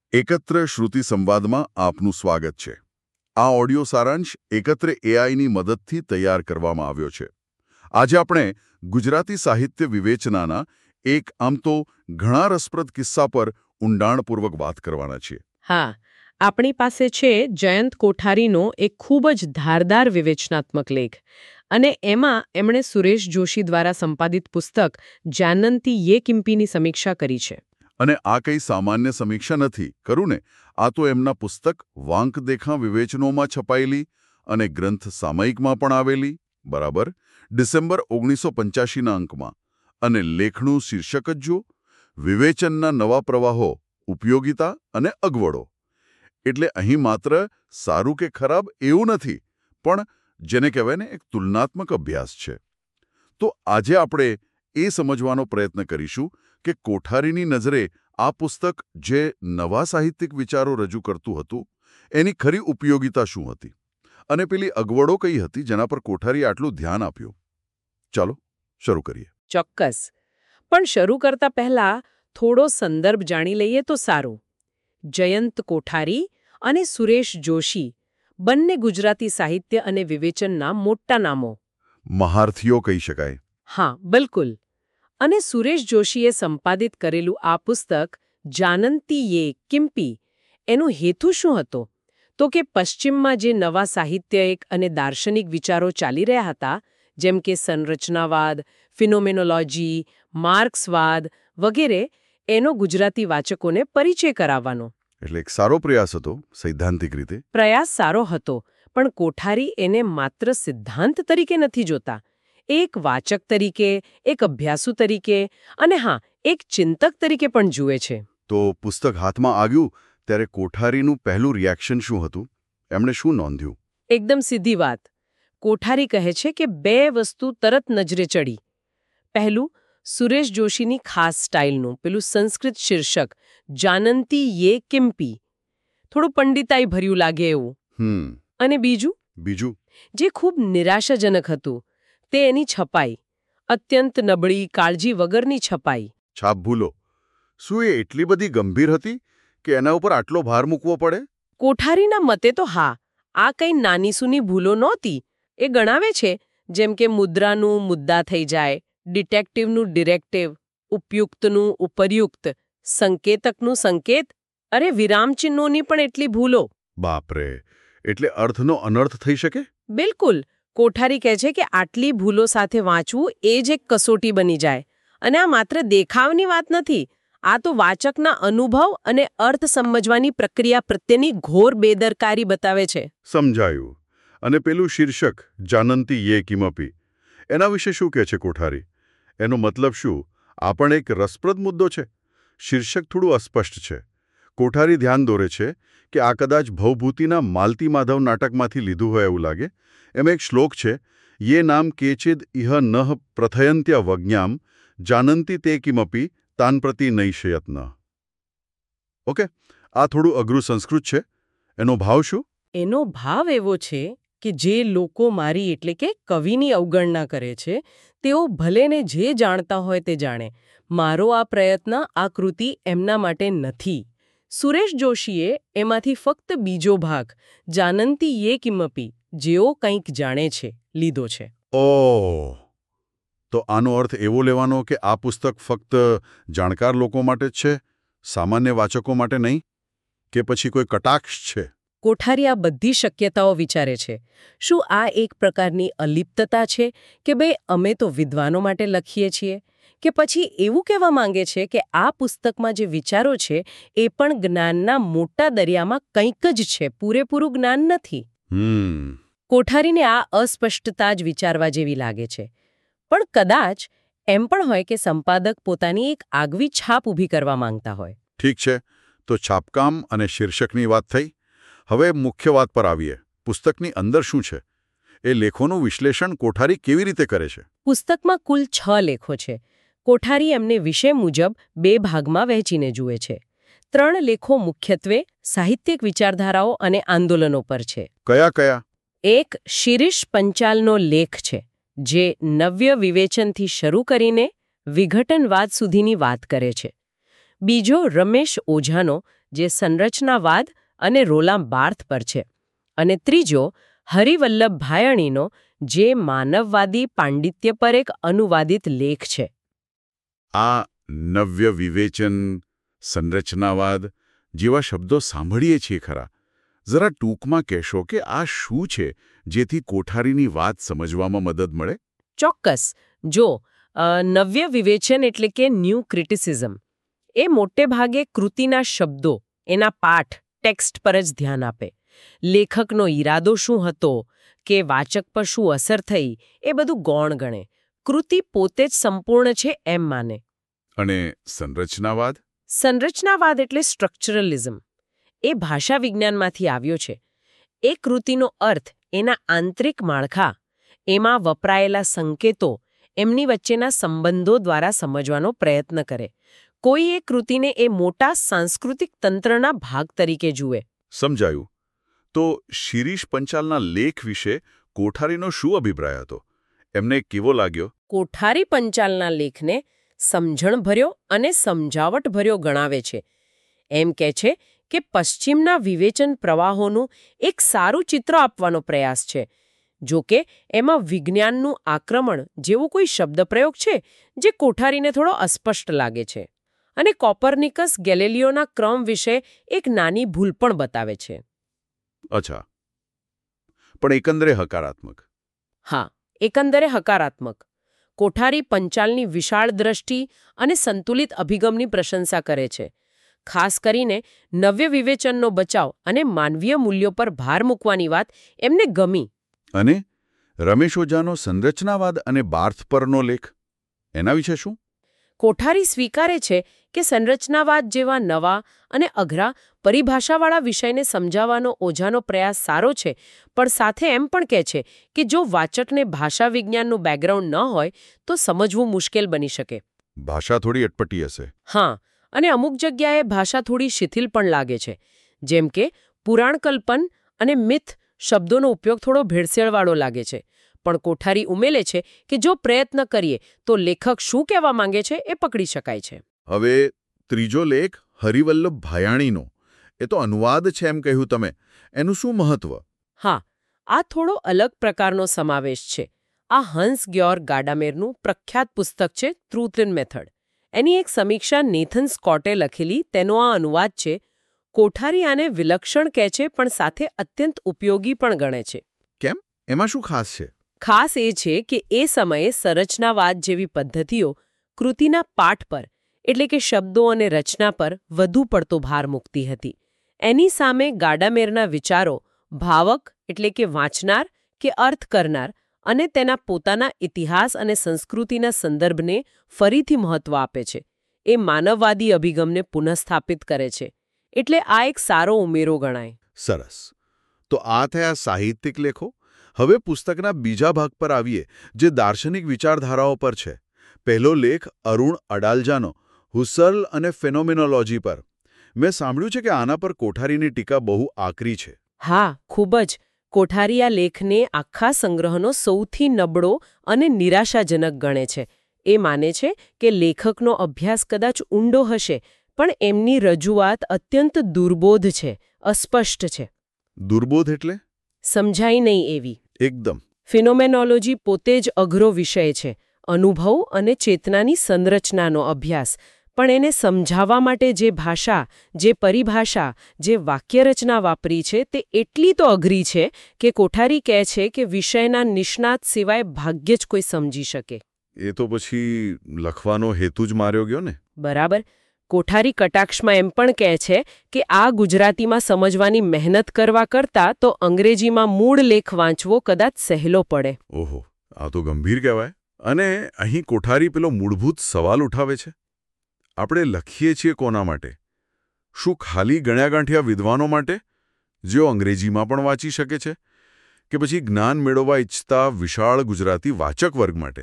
એકત્ર શ્રુતિ સંવાદમાં આપનું સ્વાગત છે. આ ઓડિયો સારાંશ એકત્ર એઆઈની મદદથી તૈયાર કરવામાં આવ્યો છે. આજે આપણે ગુજરાતી સાહિત્ય વિવેચનાના એક આમ તો ઘણા રસપ્રદ કિસ્સા પર ઊંડાણપૂર્વક વાત કરવાના છીએ. હા, આપણી પાસે છે જયંત કોઠારીનો એક ખૂબ જ ધારદાર વિવેચનાત્મક લેખ, અને એમાં એમણે સુરેશ જોશી દ્વારા સંપાદિત પુસ્તક જાનંતી યે કિમ્પીની સમીક્ષા કરી છે. અને આ કંઈ સામાન્ય સમીક્ષા નથી, ખરું ને? આ તો એમના પુસ્તક વાંક દેખા વિવેચનોમાં છપાયેલી અને ગ્રંથ સામયિકમાં પણ આવેલી, બરાબર, ડિસેમ્બર 1985ના અંકમાં. અને લેખનું શીર્ષક જ જો, વિવેચનના નવા પ્રવાહો, ઉપયોગિતા અને અગવડો. એટલે અહીં માત્ર સારું કે ખરાબ એવું નથી, પણ જેને કહેવાય ને એક તુલનાત્મક અભ્યાસ છે. તો આજે આપણે એ સમજવાનો પ્રયત્ન કરીશું કે કોઠારીની નજરે આ પુસ્તક જે નવા સાહિત્યિક વિચારો રજૂ કરતું હતું, એની ખરી ઉપયોગિતા શું હતી અને પેલી અગવડો કઈ હતી જેના પર કોઠારીએ આટલું ધ્યાન આપ્યું. ચાલો શરૂ કરીએ. ચોક્કસ. પણ શરૂ કરતા પહેલા થોડો સંદર્ભ જાણી લઈએ તો સારું. જયંત કોઠારી અને સુરેશ જોશી બંને ગુજરાતી સાહિત્ય અને વિવેચનના મોટા નામો. મહારથીઓ કહી શકાય. હા, બિલકુલ. અને સુરેશ જોશીએ સંપાદિત કરેલું આ પુસ્તક જાનંતી યે કિમ્પી, એનો હેતુ શું હતો? તો કે પશ્ચિમમાં જે નવા સાહિત્યિક અને દાર્શનિક વિચારો ચાલી રહ્યા હતા, જેમ કે સંરચનાવાદ, ફિનોમેનોલોજી, માર્ક્સવાદ વગેરે, એનો ગુજરાતી વાચકોને પરિચય કરાવવાનો. એટલે એક સારો પ્રયાસ હતો સૈદ્ધાંતિક રીતે. પ્રયાસ સારો હતો, પણ કોઠારી એને માત્ર સિદ્ધાંત તરીકે નથી જોતા. એક વાચક તરીકે, એક અભ્યાસુ તરીકે અને હા, એક ચિંતક તરીકે પણ જુએ છે. તો પુસ્તક હાથમાં આવ્યું ત્યારે કોઠારીનું પહેલું રિએક્શન શું હતું? એમણે શું નોંધ્યું? એકદમ સીધી વાત. કોઠારી કહે છે કે બે વસ્તુ તરત નજરે ચડી. પહેલું, સુરેશ જોશીની ખાસ સ્ટાઇલનું પેલું સંસ્કૃત શીર્ષક જાનંતી યે કિમ્પી, થોડું પંડિતાઈ ભર્યું લાગે એવું. અને બીજું જે ખૂબ નિરાશાજનક હતું, તે એની છપાઈ, અત્યંત નબળી, કાળજી વગરની છપાઈ. છાપ ભૂલો. શું એ એટલી બધી ગંભીર હતી કે એના ઉપર આટલો ભાર મૂકવો પડે? કોઠારીના મતે તો હા, આ કંઈ નાનીસૂની ભૂલો નહોતી. એ ગણાવે છે, જેમ કે મુદ્રાનું મુદ્દા થઈ જાય, ડિટેક્ટિવનું ડિરેક્ટિવ, ઉપયુક્તનું ઉપરયુક્ત, સંકેતકનું સંકેત, અરે વિરામચિહ્નોની પણ એટલી ભૂલો. બાપરે, એટલે અર્થનો અનર્થ થઈ શકે? બિલકુલ. કોઠારી કહે છે કે આટલી ભૂલો સાથે વાંચવું એ જ એક કસોટી બની જાય. અને આ માત્ર દેખાવની વાત નથી, આ તો વાચકના અનુભવ અને અર્થ સમજવાની પ્રક્રિયા પ્રત્યેની ઘોર બેદરકારી બતાવે છે. સમજાયું. અને પેલું શીર્ષક જાનંતી યે કિમપી, એના વિશે શું કહે છે કોઠારી? એનો મતલબ શું? આ પણ એક રસપ્રદ મુદ્દો છે. શીર્ષક થોડું અસ્પષ્ટ છે. કોઠારી ધ્યાન દોરે છે કે આ કદાચ ભવભૂતિના માલતી માધવ નાટકમાંથી લીધું હોય એવું લાગે. એમાં એક શ્લોક છે, યે નામ કેચિદ ઇહ નઃ પ્રથયંત્ય વજ્ઞામ જાનંતી તે કિમપી તાન પ્રતિ નૈષયત્ન. ઓકે, આ થોડું અઘરું સંસ્કૃત છે. એનો ભાવ શું? એનો ભાવ એવો છે કે જે લોકો મારી એટલે કે કવિની અવગણના કરે છે, તેઓ ભલેને જે જાણતા હોય તે જાણે. મારો આ પ્રયત્ન, આ કૃતિ એમના માટે નથી. સુરેશ જોશીએ એમાંથી ફક્ત બીજો ભાગ, જાનંતી યે કિમપી, જેઓ કંઈક જાણે છે, લીધો છે. ઓહ, તો આનો અર્થ એવો લેવાનો કે આ પુસ્તક ફક્ત જાણકાર લોકો માટે જ છે, સામાન્ય વાચકો માટે નહીં? કે પછી કોઈ કટાક્ષ છે? કોઠારી આ બધી શક્યતાઓ વિચારે છે. શું આ એક પ્રકારની અલિપ્તતા છે કે ભાઈ અમે તો વિદ્વાનો માટે લખીએ છીએ? કે પછી એવું કહેવા માંગે છે કે આ પુસ્તકમાં જે વિચારો છે એ પણ જ્ઞાનના મોટા દરિયામાં કંઈક જ છે, પૂરેપૂરું જ્ઞાન નથી? કોઠારીને આ અસ્પષ્ટતા જ વિચારવા જેવી લાગે છે. પણ કદાચ એમ પણ હોય કે સંપાદક પોતાની એક આગવી છાપ ઊભી કરવા માંગતા હોય. ઠીક છે, તો છાપકામ અને શીર્ષકની વાત થઈ. હવે મુખ્ય વાત પર આવીએ. પુસ્તકની અંદર શું છે? એ લેખોનું વિશ્લેષણ કોઠારી કેવી રીતે કરે છે? પુસ્તકમાં કુલ 6 લેખો છે. કોઠારી એમને વિષય મુજબ 2 ભાગમાં વહેંચીને જુએ છે. 3 લેખો મુખ્યત્વે સાહિત્યિક વિચારધારાઓ અને આંદોલનો પર છે. કયા કયા? એક શિરીષ પંચાલનો લેખ છે, જે નવ્ય વિવેચનથી શરૂ કરીને વિઘટનવાદ સુધીની વાત કરે છે. બીજો રમેશ ઓઝાનો જે સંરચનાવાદ અને રોલામ બાર્થ પર છે, અને ત્રીજો હરિવલ્લભ ભાયણીનો જે માનવવાદી પાંડિત્ય પર એક અનુવાદિત લેખ છે. આ નવ્ય વિવેચન, સંરચનાવાદ જેવા શબ્દો સાંભળીએ છીએ ખરા. જરા ટૂંકમાં કહેશો કે આ શું છે જેથી કોઠારીની વાત સમજવામાં મદદ મળે? ચોક્કસ. જો નવ્ય વિવેચન એટલે કે ન્યૂ ક્રિટિસિઝમ એ મોટે ભાગે કૃતિના શબ્દો, એના પાઠ, ટેક્સ્ટ પર જ ધ્યાન આપે. લેખકનો ઈરાદો શું હતો કે વાચક પર શું અસર થઈ એ બધું ગૌણ ગણે. કૃતિ પોતે જ સંપૂર્ણ છે એમ માને. અને સંરચનાવાદ? સંરચનાવાદ એટલે સ્ટ્રક્ચરલિઝમ. એ ભાષા વિજ્ઞાનમાંથી આવ્યો છે. એ કૃતિનો અર્થ એના આંતરિક માળખા, એમાં વપરાયેલા સંકેતો, એમની વચ્ચેના સંબંધો દ્વારા સમજવાનો પ્રયત્ન કરે. કોઈ એ કૃતિને એ મોટા સાંસ્કૃતિક તંત્રના ભાગ તરીકે જુએ. સમજાયું. તો શિરીષ પંચાલના લેખ વિશે કોઠારીનો શું અભિપ્રાય હતો? એમને કેવો લાગ્યો? કોઠારી પંચાલના લેખને સમજણભર્યો અને સમજાવટભર્યો ગણાવે છે. એમ કહે છે કે પશ્ચિમના વિવેચન પ્રવાહોનું એક સારું ચિત્ર આપવાનો પ્રયાસ છે. જો કે એમાં વિજ્ઞાનનું આક્રમણ જેવો કોઈ શબ્દપ્રયોગ છે જે કોઠારીને થોડો અસ્પષ્ટ લાગે છે. અને કોપરનિકસ ગેલિલિયોના ક્રમ વિશે એક નાની ભૂલ પણ બતાવે છે. અચ્છા. પણ એકંદરે હકારાત્મક? હા, એકંદરે હકારાત્મક. કોઠારી પંચાલની વિશાળ દ્રષ્ટિ અને સંતુલિત અભિગમની પ્રશંસા કરે છે. ખાસ કરીને નવ્ય વિવેચનનો બચાવ અને માનવીય મૂલ્યો પર ભાર મૂકવાની વાત એમને ગમી. અને રમેશ ઓઝાનો સંરચનાવાદ અને બાર્થ પરનો લેખ, એના વિશે શું? કોઠારી સ્વીકારે છે કે સંરચનાવાદ જેવા નવા અને અઘરા પરિભાષાવાળા વિષયને સમજાવવાનો ઓઝાનો પ્રયાસ સારો છે, પણ સાથે એમ પણ કહે છે કે જો વાચકને ભાષા વિજ્ઞાનનું બેકગ્રાઉન્ડ ન હોય તો સમજવું મુશ્કેલ બની શકે. ભાષા થોડી અટપટી હશે. હા, અને અમુક જગ્યાએ ભાષા થોડી શિથિલ પણ લાગે છે. જેમ કે પુરાણકલ્પન અને મિથ શબ્દોનો ઉપયોગ થોડો ભેળસેળવાળો લાગે છે. પણ કોઠારી ઉમેલે છે કે જો પ્રયત્ન કરીએ તો લેખક શું કહેવા માંગે છે એ પકડી શકાય છે. હવે ત્રીજો લેખ હરિવલ્લભ ભાયાણીનો, એ તો અનુવાદ છે એમ કહ્યું તમે. એનું શું મહત્વ? હા, આ થોડો અલગ પ્રકારનો સમાવેશ છે. આ હંસ ગ્યોર ગાડામેરનું પ્રખ્યાત પુસ્તક છે ટ્રુથ ઇન મેથડ. એની એક સમીક્ષા નેથન સ્કોટે લખેલી તેનો આ અનુવાદ છે. કોઠારી આને વિલક્ષણ કહે છે પણ સાથે અત્યંત ઉપયોગી પણ ગણે છે. કેમ? એમાં શું ખાસ છે? ખાસ એ છે કે એ સમયે સંરચનાવાદ જેવી પદ્ધતિઓ કૃતિના પાઠ પર એટલે કે શબ્દો અને રચના પર વધુ પડતો ભાર મૂકતી હતી. એની સામે ગાડામેરના વિચારો ભાવક એટલે કે વાંચનાર કે અર્થ કરનાર અને તેના પોતાના ઇતિહાસ અને સંસ્કૃતિના સંદર્ભને ફરીથી મહત્વ આપે છે. એ માનવવાદી અભિગમને પુનઃસ્થાપિત કરે છે. એટલે આ એક સારો ઉમેરો ગણાય. સરસ. તો આ થયા સાહિત્યિક લેખો. હવે પુસ્તકના બીજા ભાગ પર આવીએ, જે દાર્શનિક વિચારધારાઓ પર છે. પહેલો લેખ અરુણ અડાલજાનો હુસર્લ અને ફેનોમેનોલોજી પર. મેં સાંભળ્યું છે કે આના પર કોઠારીની ટીકા બહુ આકરી છે. હા, ખૂબ જ. કોઠારી આ લેખને આખા સંગ્રહનો સૌથી નબળો અને નિરાશાજનક ગણે છે. એ માને છે કે લેખકનો અભ્યાસ કદાચ ઊંડો હશે, પણ એમની રજૂઆત અત્યંત દુર્બોધ છે, અસ્પષ્ટ છે. દુર્બોધ એટલે? સમજાય નહીં એવી. એકદમ. ફિનોમેનોલોજી પોતે જ અઘરો વિષય છે. અનુભવ અને ચેતનાની સંરચનાનો અભ્યાસ. પણ એને સમજાવવા માટે જે ભાષા, જે પરિભાષા, જે વાક્યરચના વાપરી છે તે એટલી તો અઘરી છે કે કોઠારી કહે છે કે વિષયના નિષ્ણાત સિવાય ભાગ્યે જ કોઈ સમજી શકે. એ તો પછી લખવાનો હેતુ જ માર્યો ગયો ને? બરાબર. કોઠારી કટાક્ષમાં એમ પણ કહે છે કે આ ગુજરાતીમાં સમજવાની મહેનત કરવા કરતાં તો અંગ્રેજીમાં મૂળ લેખ વાંચવો કદાચ સહેલો પડે. ઓહો, આ તો ગંભીર કહેવાય. અને અહીં કોઠારી પેલો મૂળભૂત સવાલ ઉઠાવે છે. આપણે લખીએ છીએ કોના માટે? શું ખાલી ગણ્યાગાંઠિયા વિદ્વાનો માટે, જેઓ અંગ્રેજીમાં પણ વાંચી શકે છે? કે પછી જ્ઞાન મેળવવા ઈચ્છતા વિશાળ ગુજરાતી વાચક વર્ગ માટે?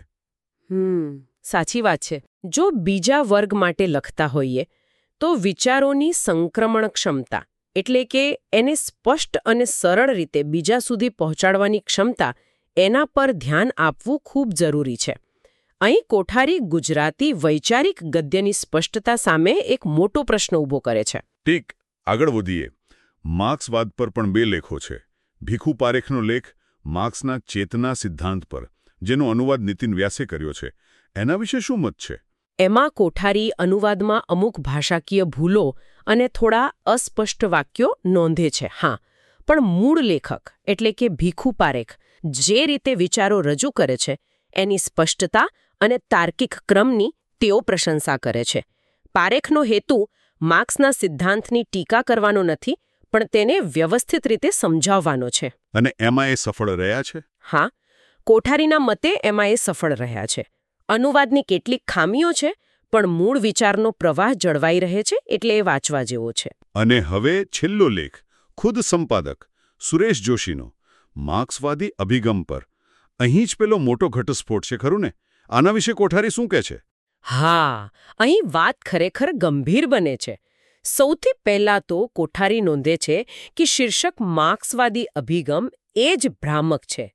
સાચી વાત છે. જો બીજા વર્ગ માટે લખતા હોઈએ તો વિચારોની સંક્રમણ ક્ષમતા એટલે કે એને સ્પષ્ટ અને સરળ રીતે બીજા સુધી પહોંચાડવાની ક્ષમતા, એના પર ધ્યાન આપવું ખૂબ જરૂરી છે. અહીં કોઠારી ગુજરાતી વૈચારિક ગદ્યની સ્પષ્ટતા સામે એક મોટો પ્રશ્ન ઊભો કરે છે. ઠીક, આગળ વધીએ. માર્ક્સવાદ પર પણ 2 લેખો છે. ભીખુ પારેખનો લેખ માર્ક્સના ચેતના સિદ્ધાંત પર, જેનો અનુવાદ નીતિન વ્યાસે કર્યો છે. એના વિશે શું મત છે? એમાં કોઠારી અનુવાદમાં અમુક ભાષાકીય ભૂલો અને થોડા અસ્પષ્ટ વાક્યો નોંધે છે. હા, પણ મૂળ લેખક એટલે કે ભીખુ પારેખ જે રીતે વિચારો રજૂ કરે છે એની સ્પષ્ટતા અને તાર્કિક ક્રમની તેઓ પ્રશંસા કરે છે. પારેખનો હેતુ માર્ક્સના સિદ્ધાંતની ટીકા કરવાનો નથી, પણ તેને વ્યવસ્થિત રીતે સમજાવવાનો છે. અને એમાં એ સફળ રહ્યા છે? હા, કોઠારીના મતે એમાં એ સફળ રહ્યા છે. અનુવાદની કેટલીક ખામીઓ છે, પણ મૂળ વિચારનો પ્રવાહ જળવાઈ રહે છે, એટલે એ વાંચવા જેવો છે. અને હવે છેલ્લો લેખ ખુદ સંપાદક સુરેશ જોશીનો માર્ક્સવાદી અભિગમ પર. અહીં જ પેલો મોટો ઘટસ્ફોટ છે, ખરું ને? આના વિશે કોઠારી શું કહે છે? હા, અહીં વાત ખરેખર ગંભીર બને છે. સૌથી પહેલા તો કોઠારી નોંધે છે કે શીર્ષક માર્ક્સવાદી અભિગમ એ જ ભ્રામક છે.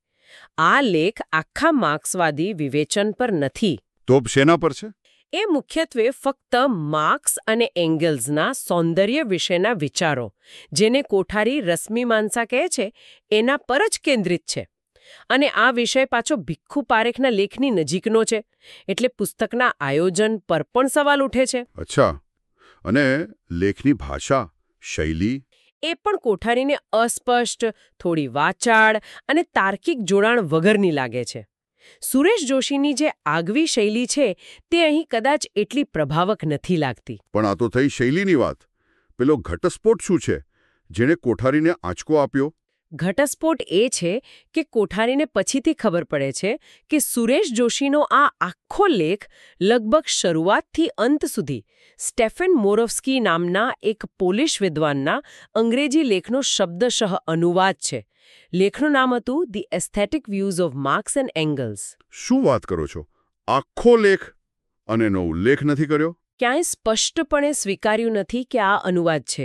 આ લેખ આખા માર્ક્સવાદી વિવેચન પર નથી. તો શેના પર છે? એ મુખ્યત્વે ફક્ત માર્ક્સ અને એંગલ્સના સૌંદર્ય વિશેના વિચારો, જેને કોઠારી રશ્મિમાંસા કહે છે, એના પર જ કેન્દ્રિત છે. અને આ વિષય પાછો ભીખુ પારેખના લેખની નજીકનો છે, એટલે પુસ્તકના આયોજન પર પણ સવાલ ઉઠે છે. અચ્છા, અને લેખની ભાષા, શૈલી? એ પણ કોઠારીને અસ્પષ્ટ, થોડી વાચાળ અને તાર્કિક જોડાણ વગરની લાગે છે. સુરેશ જોશીની જે આગવી શૈલી છે તે અહીં કદાચ એટલી પ્રભાવક નથી લાગતી. પણ આ તો થઈ શૈલીની વાત. પેલો ઘટસ્ફોટ શું છે, જેણે કોઠારીને આંચકો આપ્યો? ઘટસ્ફોટ એ છે કે કોઠારીને પછીથી ખબર પડે છે કે સુરેશ જોશીનો આ આખો લેખ લગભગ શરૂઆતથી અંત સુધી સ્ટેફન મોરવસ્કી નામના એક પોલિશ વિદ્વાનના અંગ્રેજી લેખનો શબ્દશઃ અનુવાદ છે. લેખનું નામ હતું the aesthetic views of Marx and Engels. શું વાત કરો છો? આખો લેખ? અને એનો ઉલ્લેખ નથી કર્યો? ક્યાંય સ્પષ્ટપણે સ્વીકાર્યું નથી કે આ અનુવાદ છે.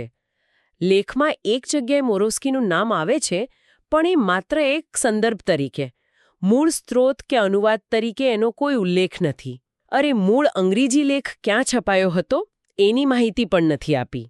લેખમાં એક જગ્યાએ મોરવસ્કીનું નામ આવે છે, પણ એ માત્ર એક સંદર્ભ તરીકે. મૂળ સ્ત્રોત કે અનુવાદ તરીકે એનો કોઈ ઉલ્લેખ નથી. અરે, મૂળ અંગ્રેજી લેખ ક્યાં છપાયો હતો એની માહિતી પણ નથી આપી.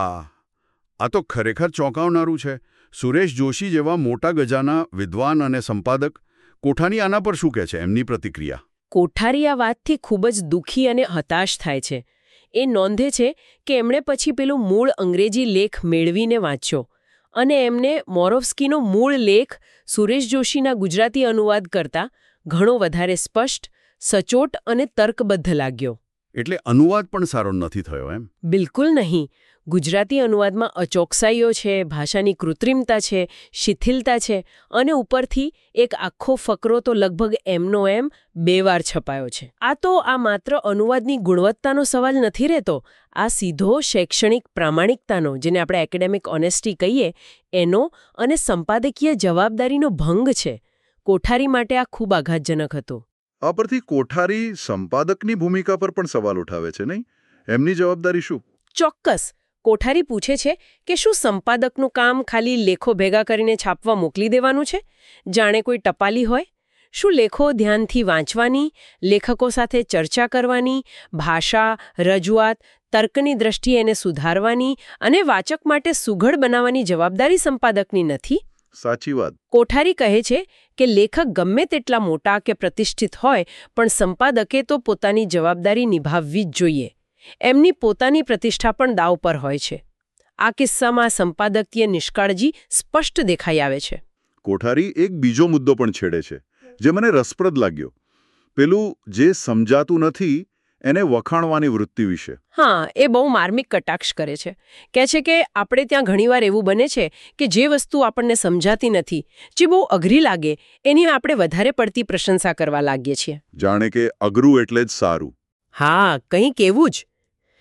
આ તો ખરેખર ચોંકાવનારું છે. સુરેશ જોશી જેવા મોટા ગજાના વિદ્વાન અને સંપાદક કોઠારી આના પર શું કહે છે, એમની પ્રતિક્રિયા? કોઠારી આ વાતથી ખૂબ જ દુઃખી અને હતાશ થાય છે. એ નોંધે છે કે એમણે પછી પેલું મૂળ અંગ્રેજી લેખ મેળવીને વાંચ્યો અને એમને મોરવસ્કીનો મૂળ લેખ સુરેશ જોશીના ગુજરાતી અનુવાદ કરતાં ઘણો વધારે સ્પષ્ટ, સચોટ અને તર્કબદ્ધ લાગ્યો. એટલે અનુવાદ પણ સારો નથી થયો એમ? બિલકુલ નહીં. ગુજરાતી અનુવાદમાં અચોકસાઈઓ છે, ભાષાની કૃત્રિમતા છે, શિથિલતા છે અને ઉપરથી એક આખો ફકરો તો લગભગ એમનો એમ 2 વાર છપાયો છે. આ માત્ર અનુવાદની ગુણવત્તાનો સવાલ નથી રહેતો. આ સીધો શૈક્ષણિક પ્રામાણિકતાનો, જેને આપણે એકેડેમિક ઓનેસ્ટી કહીએ, એનો અને સંપાદકીય જવાબદારીનો ભંગ છે. કોઠારી માટે આ ખૂબ આઘાતજનક હતું. આ પરથી કોઠારી સંપાદકની ભૂમિકા પર પણ સવાલ ઉઠાવે છે, નહીં? એમની જવાબદારી શું? ચોક્કસ. કોઠારી પૂછે છે કે શું સંપાદકનું કામ ખાલી લેખો ભેગા કરીને છાપવા મોકલી દેવાનું છે, જાણે કોઈ ટપાલી હોય? શું લેખો ધ્યાનથી વાંચવાની, લેખકો સાથે ચર્ચા કરવાની, ભાષા, રજૂઆત, તર્કની દ્રષ્ટિએ એને સુધારવાની અને વાચક માટે સુઘડ બનાવવાની જવાબદારી સંપાદકની નથી? સાચી વાત. કોઠારી કહે છે કે લેખક ગમે તેટલા મોટા કે પ્રતિષ્ઠિત હોય, પણ સંપાદકે તો પોતાની જવાબદારી નિભાવવી જ જોઈએ. એમની પોતાની પ્રતિષ્ઠા પણ દાવ પર હોય છે. આ કિસ્સામાં સંપાદકીય નિષ્કાળજી સ્પષ્ટ દેખાઈ આવે છે. કોઠારી એક બીજો મુદ્દો પણ છેડે છે, જે મને રસપ્રદ લાગ્યો. પેલું જે સમજાતું નથી એને વખાણવાની વૃત્તિ વિશે. હા, એ બહુ માર્મિક કટાક્ષ કરે છે. કહે છે કે આપણે ત્યાં ઘણીવાર એવું બને છે કે જે વસ્તુ આપણને સમજાતી નથી, જે બહુ અઘરી લાગે, એની આપણે વધારે પડતી પ્રશંસા કરવા લાગીએ છીએ. જાણે કે અઘરું એટલે જ સારું. હા, કંઈક એવું જ.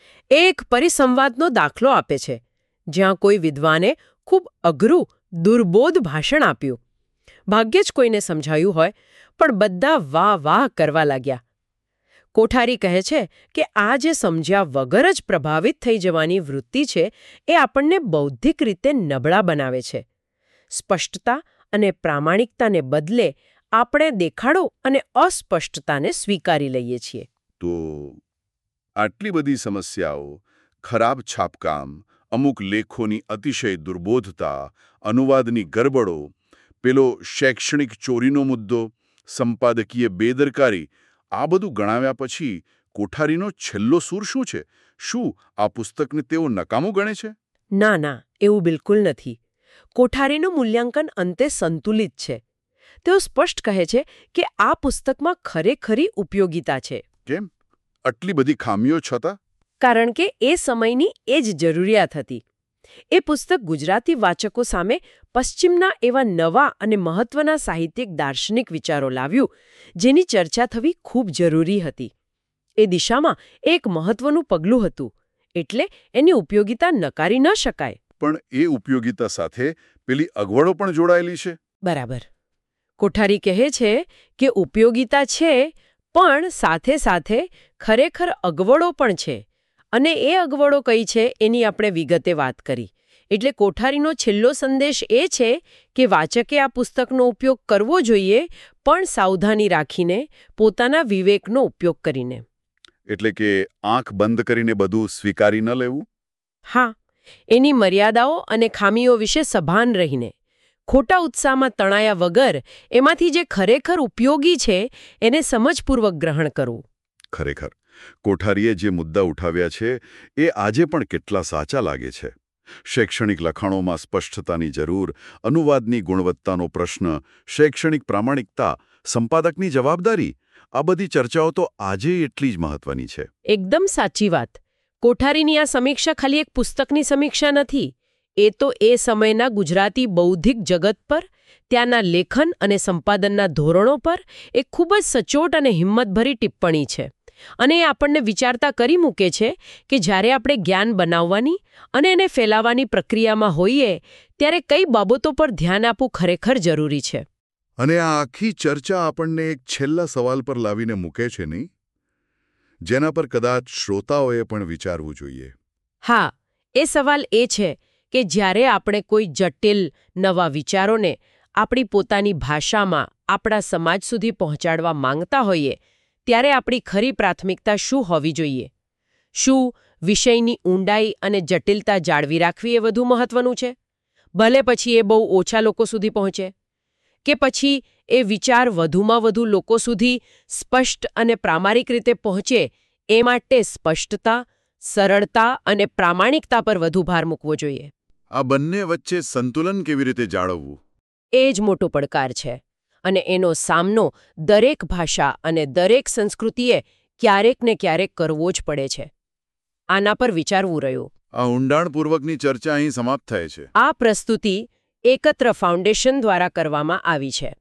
એ એક પરિસંવાદનો દાખલો આપે છે, જ્યાં કોઈ વિદ્વાને ખૂબ અઘરું, દુર્બોધ ભાષણ આપ્યું. ભાગ્યે જ કોઈને સમજાયું હોય, પણ બધા વાહ વાહ કરવા લાગ્યા. કોઠારી કહે છે કે આ જે સમજ્યા વગર જ પ્રભાવિત થઈ જવાની વૃત્તિ છે, એ આપણને બૌદ્ધિક રીતે નબળા બનાવે છે. સ્પષ્ટતા અને પ્રામાણિકતાને બદલે આપણે દેખાડો અને અસ્પષ્ટતાને સ્વીકારી લઈએ છીએ. તો આટલી બધી સમસ્યાઓ, ખરાબ છાપકામ અમુક લેખોની અતિશય દુર્બોધતા, અનુવાદની ગરબડો, પેલો શૈક્ષણિક ચોરીનો મુદ્દો, સંપાદકીય બેદરકારી, આ બધું ગણાવ્યા પછી કોઠારીનો છેલ્લો સૂર શું છે? શું આ પુસ્તકને તેઓ નકામું ગણે છે? ના ના, એવું બિલકુલ નથી. કોઠારીનું મૂલ્યાંકન અંતે સંતુલિત છે. તેઓ સ્પષ્ટ કહે છે કે આ પુસ્તકમાં ખરેખરી ઉપયોગિતા છે. કેમ? આટલી બધી ખામીઓ છતાં? કારણ કે એ સમયની એ જ જરૂરિયાત હતી. એ પુસ્તક ગુજરાતી વાચકો સામે પશ્ચિમના એવા નવા અને મહત્વના સાહિત્યિક દાર્શનિક વિચારો લાવ્યું, જેની ચર્ચા થવી ખૂબ જરૂરી હતી. એ દિશામાં એક મહત્વનું પગલું હતું, એટલે એની ઉપયોગિતા નકારી ન શકાય. પણ એ ઉપયોગિતા સાથે પેલી અગવડો પણ જોડાયેલી છે. બરાબર. કોઠારી કહે છે કે ઉપયોગિતા છે, પણ સાથે સાથે ખરેખર અગવડો પણ છે. અને એ અગવડો કઈ છે એની આપણે વિગતે વાત કરી. એટલે કોઠારીનો છેલ્લો સંદેશ એ છે કે વાચકે આ પુસ્તકનો ઉપયોગ કરવો જોઈએ, પણ સાવધાની રાખીને, પોતાના વિવેકનો ઉપયોગ કરીને. એટલે કે આંખ બંધ કરીને બધું સ્વીકારી ન લેવું? હા, એની મર્યાદાઓ અને ખામીઓ વિશે સભાન રહીને, ખોટા ઉત્સાહમાં તણાયા વગર એમાંથી જે ખરેખર ઉપયોગી છે એને સમજપૂર્વક ગ્રહણ કરવું. ખરેખર કોઠારીએ જે મુદ્દા ઉઠાવ્યા છે એ આજે પણ કેટલા સાચા લાગે છે. શૈક્ષણિક લખાણોમાં સ્પષ્ટતાની જરૂર, અનુવાદની ગુણવત્તાનો પ્રશ્ન, શૈક્ષણિક પ્રામાણિકતા, સંપાદકની જવાબદારી, આ બધી ચર્ચાઓ તો આજે એટલી જ મહત્વની છે. એકદમ સાચી વાત. કોઠારીની આ સમીક્ષા ખાલી એક પુસ્તકની સમીક્ષા નથી. એ તો એ સમયના ગુજરાતી બૌદ્ધિક જગત પર, ત્યાંના લેખન અને સંપાદનના ધોરણો પર એક ખૂબ જ સચોટ અને હિંમતભરી ટિપ્પણી છે. અને એ આપણને વિચારતા કરી મૂકે છે કે જ્યારે આપણે જ્ઞાન બનાવવાની અને એને ફેલાવવાની પ્રક્રિયામાં હોઈએ, ત્યારે કઈ બાબતો પર ધ્યાન આપવું ખરેખર જરૂરી છે. અને આ આખી ચર્ચા આપણને એક છેલ્લા સવાલ પર લાવીને મૂકે છે નહીં? જેના પર કદાચ શ્રોતાઓએ પણ વિચારવું જોઈએ. હા, એ સવાલ એ છે કે જ્યારે આપણે કોઈ જટિલ નવા વિચારોને આપણી પોતાની ભાષામાં આપણા સમાજ સુધી પહોંચાડવા માંગતા હોઈએ, ત્યારે આપણી ખરી પ્રાથમિકતા શું હોવી જોઈએ? શું વિષયની ઊંડાઈ અને જટિલતા જાળવી રાખવી એ વધુ મહત્વનું છે, ભલે પછી એ બહુ ઓછા લોકો સુધી પહોંચે? કે પછી એ વિચાર વધુમાં વધુ લોકો સુધી સ્પષ્ટ અને પ્રામાણિક રીતે પહોંચે એ માટે સ્પષ્ટતા, સરળતા અને પ્રામાણિકતા પર વધુ ભાર મૂકવો જોઈએ? આ બંને વચ્ચે સંતુલન કેવી રીતે જાળવવું? એ જ મોટો પડકાર છે. અને એનો સામનો દરેક ભાષા અને દરેક સંસ્કૃતિએ ક્યારેક ને ક્યારેક કરવો જ પડે છે. આના પર વિચારવું રહ્યું. આ ઊંડાણપૂર્વકની ચર્ચા અહીં સમાપ્ત થાય છે. આ પ્રસ્તુતિ એકત્ર ફાઉન્ડેશન દ્વારા કરવામાં આવી છે.